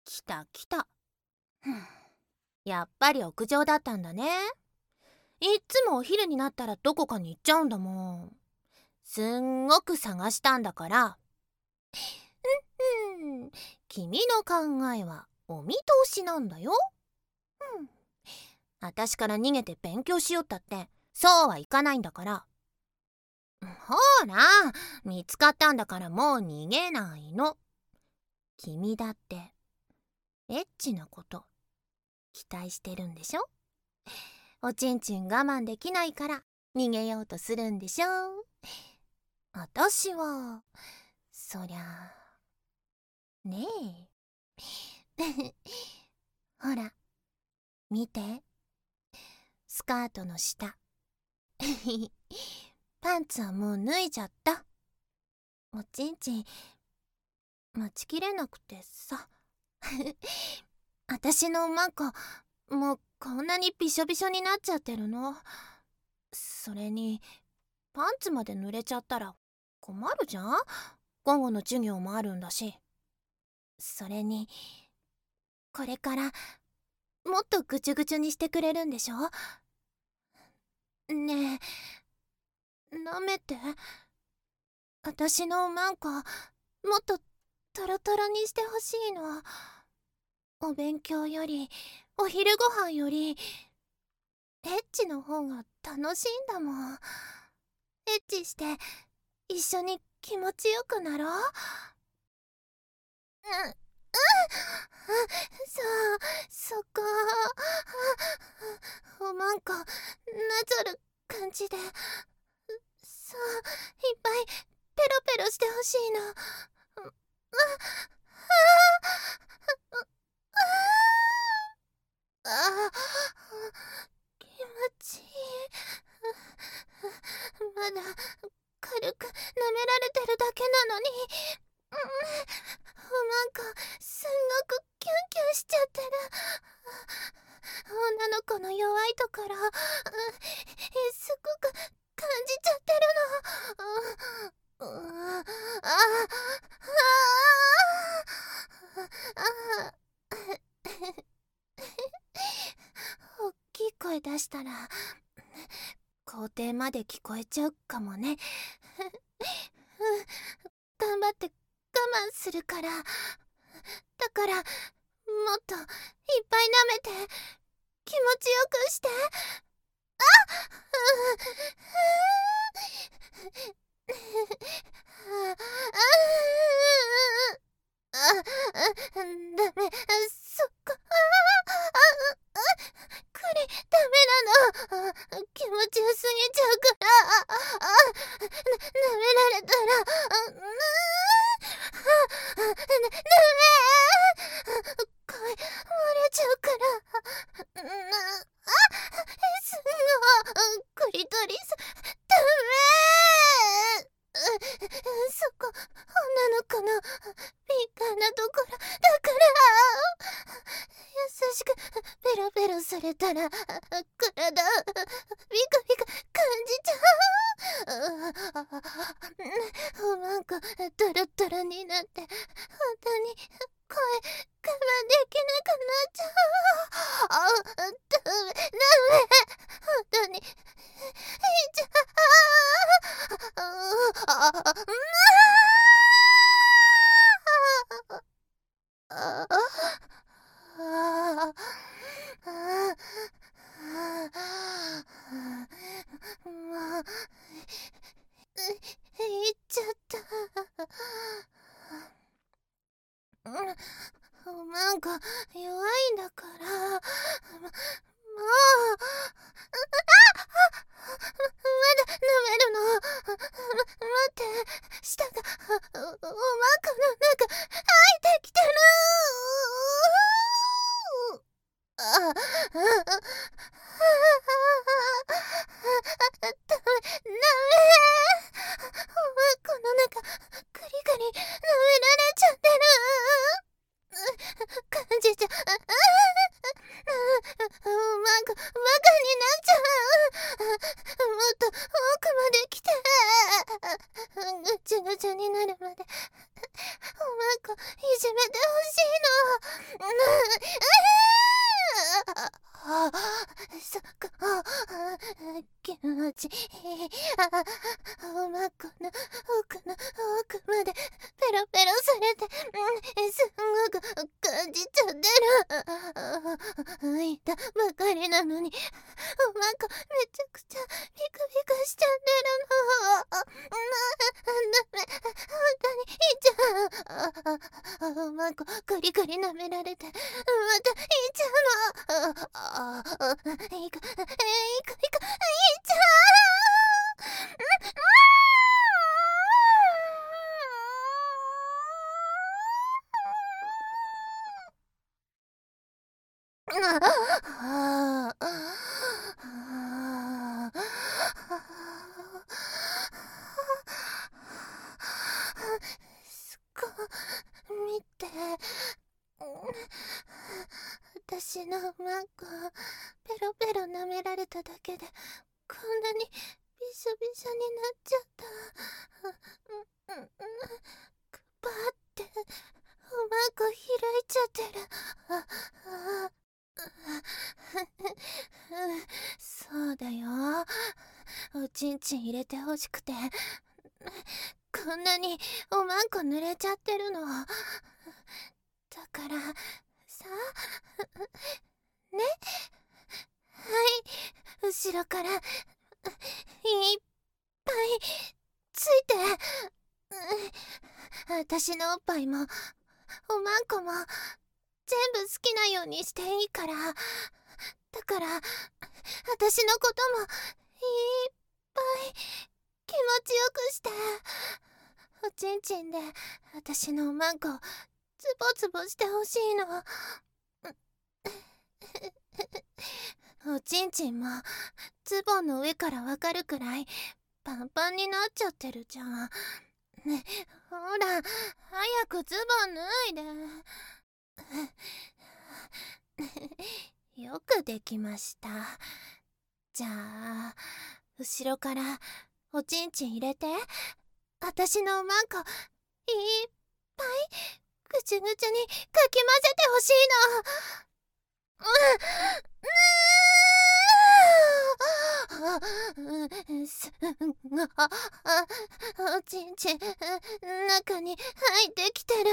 来た来た。やっぱり屋上だったんだね。いっつもお昼になったらどこかに行っちゃうんだもん。すんごく探したんだから。君の考えはお見通しなんだよ。私から逃げて勉強しよったってそうはいかないんだから。ほら、見つかったんだからもう逃げないの。君だってエッチなこと期待してるんでしょ。おちんちん我慢できないから逃げようとするんでしょ。私はそりゃねえほら見て、スカートの下パンツはもう脱いじゃった。おちんちん待ちきれなくてさ私のマンコもうこんなにびしょびしょになっちゃってるの。それにパンツまで濡れちゃったら困るじゃん。午後の授業もあるんだし。それにこれからもっとぐちゅぐちゅにしてくれるんでしょ。ねえ舐めて。私のマンコもっとトロトロにしてほしいの。お勉強よりお昼ご飯よりエッチの方が楽しいんだもん。エッチして一緒に気持ちよくなろう。そこおまんこなぞる感じでそういっぱいペロペロしてほしいの。気持ちいい。まだ軽く舐められてるだけなのにおまんこすんごくキュンキュンしちゃってる。女の子の弱いところすごく感じちゃってるの。大きい声出したら校庭まで聞こえちゃうかもね。頑張って我慢するから。だからもっといっぱい舐めて気持ちよくして。ダメ、そっか。クリダメなの。気持ちよすぎちゃうから舐められたらダメ声漏れちゃうからすごいクリトリスダメ。そこ女の子の敏感なところだから優しくペロペロされたら体ビクビク感じちゃう。おまんこトロトロになって本当に声我慢できなくなっちゃう。ダメ本当にいっちゃいっちゃった。なんか弱いんだからもうまだ舐めるの。待って、舌がおまんこの中入ってきてる。ダメダメ。おまんこの中グリグリ舐められちゃってる。感じちゃおまんこバカになっちゃう。もっと奥まで来てぐちゃぐちゃになるまでおまんこいじめてほしいの。 気持ちいい。おまこの奥の奥までペロペロされて、すごく感じちゃってる。浮いたばかりなのに、おまこめちゃくちゃビクビクしちゃってるの。ダメ、本当にいっちゃう。おまこグリグリ舐められて、またいっちゃうの。いく、いっちゃう。見て、私のマンコペロペロ舐められただけでこんなにびしょびしょになっちゃった。くばっておまんこ開いちゃってる。そうだよ、おちんちん入れてほしくてこんなにおまんこ濡れちゃってるの。だからさ、ね、はい、後ろからいっぱいついて、私のおっぱいもおまんこも全部好きなようにしていいから。だから私のこともいっぱい気持ちよくして、おちんちんで私のおまんこズボズボしてほしいの。おちんちんもズボンの上からわかるくらいパンパンになっちゃってるじゃん。ね、ほら早くズボン脱いで。よくできました。じゃあ後ろからおちんちん入れて、私のおまんこいっぱいぐちゅぐちゅにかき混ぜてほしいの。すごおちんちん中に入ってきてる。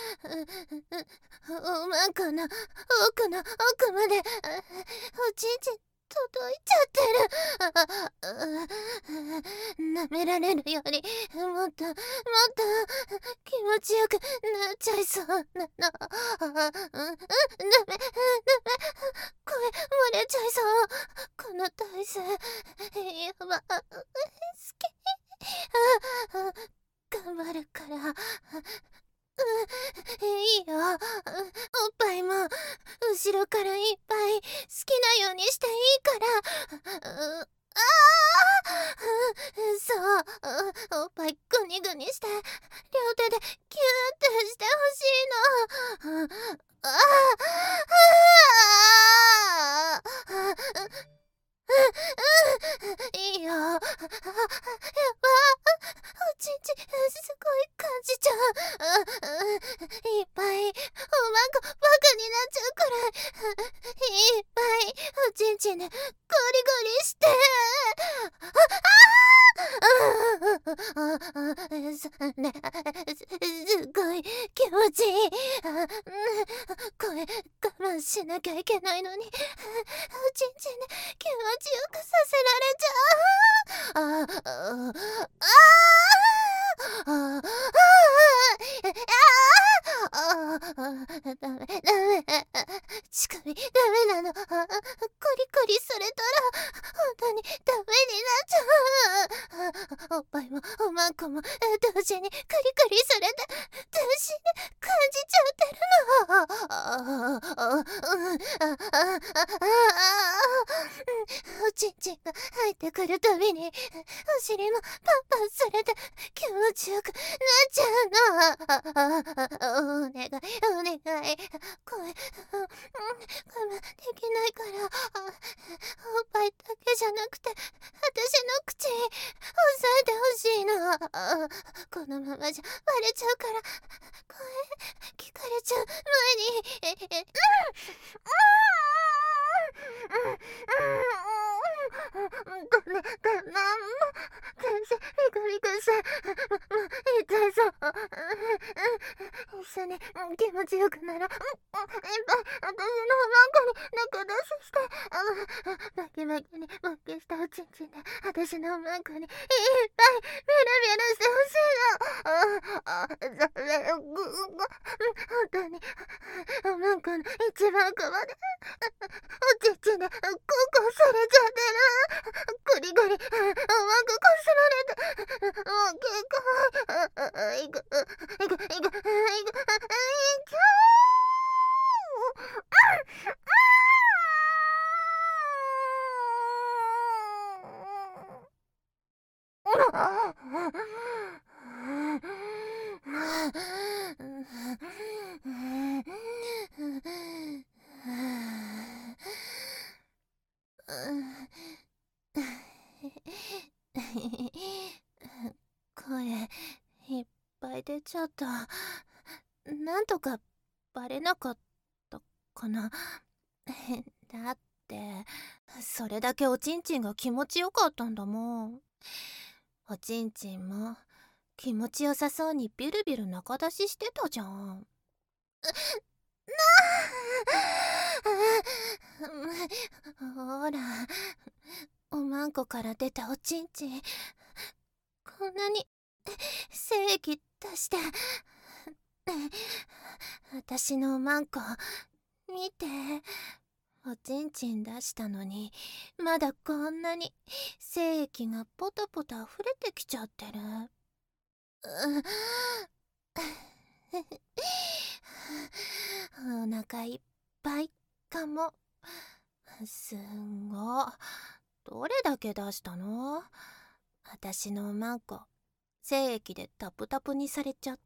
おまんこの奥の奥までおちんちん届いちゃってる。舐められるよりもっともっと気持ちよくなっちゃいそうなの。ダメ、声漏れちゃいそう。この体勢やば、好き。頑張るから。いいよ。おっぱいも後ろからいっぱい好きなようにしていいから。そう、おっぱいグニグニして両手でキューってしてほしいの。いいよ。やば、おちんちすごい感じちゃう。いっぱいおまんこバカになっちゃうくらいいっぱいおちんちんでゴリゴリして。それすごい気持ちいい。声我慢しなきゃいけないのにおちんちんで気持ちよくさせられちゃう。ダメ、乳首ダメなの。コリコリされたら本当にダメになっちゃう。おっぱいもおまんこも同時にコリコリされて全身で感じちゃってるの。おちんちんが入ってくるたびにお尻もパンパンされて気持ちよくなっちゃうの。お願いお願い、声我慢できないから、おっぱいだけじゃなくて私の口押さえてほしいの。このままじゃバレちゃうから声聞かれちゃう前ごめん、ビクさん、痛そう。一緒に気持ちよくなら、いっぱい私のなんかに中出しして、バキバキに勃起したおちんちんで私のマンコにいっぱいビラビラしてほしいの。それを本当におマンコの一番奥までおちんちんでこされちゃってる。ゴリゴリおマンコこすられて、もう結構いく声いっぱい出ちゃった。なんとかバレなかったかな。だってそれだけおちんちんが気持ちよかったんだもん。おちんちんも気持ちよさそうにビュルビュル中出ししてたじゃん。ほら、おまんこから出たおちんちん、こんなに精液出して。私のおまんこ見て、おちんちん出したのにまだこんなに精液がポタポタ溢れてきちゃってる。お腹いっぱいかも。すんご。どれだけ出したの？私のおまんこ精液でタプタプにされちゃった。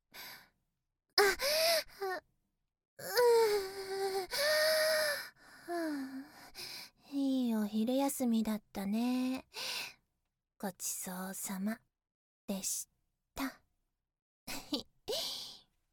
いいお昼休みだったね。ごちそうさまでした。